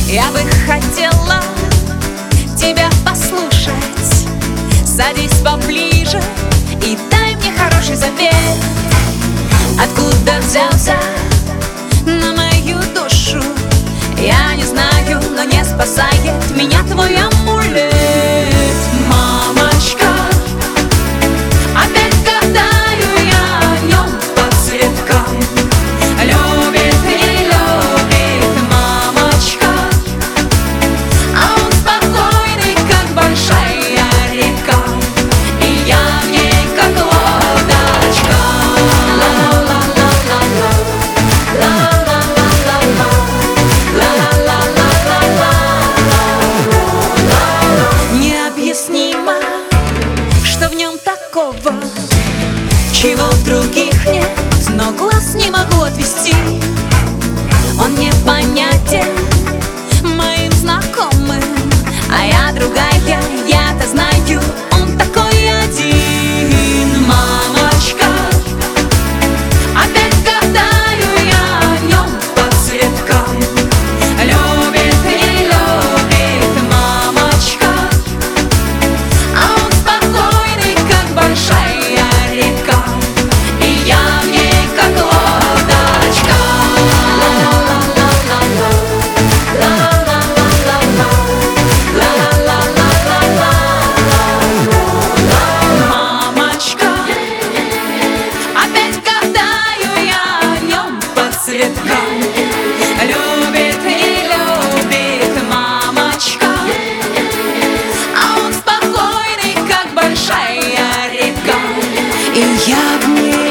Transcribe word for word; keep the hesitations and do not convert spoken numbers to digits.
Я бы хотела тебя послушать. Садись поближе и дай мне хороший совет. Откуда взялся на мою душу, я не знаю, но не спасает меня твой амулет. Мамочка, опять гадаю я о нем по цветкам. Любит, не любит, мамочка, а он спокойный, как большая река, и я в ней как лодочка. Необъяснимо, что в нем такого, чего в других нет, но глаз не могу отвести. Он непонятен моим знакомым, а я другая, я-то знаю, он такой один. Мамочка, опять гадаю я о нем по цветкам. Любит, не любит, мамочка, а он спокойный, как большая река, и я в ней как лодочка. Мамочка, опять гадаю я о нем по цветкам. Любит, не любит, мамочка, а он спокойный, как большая река, и я в ней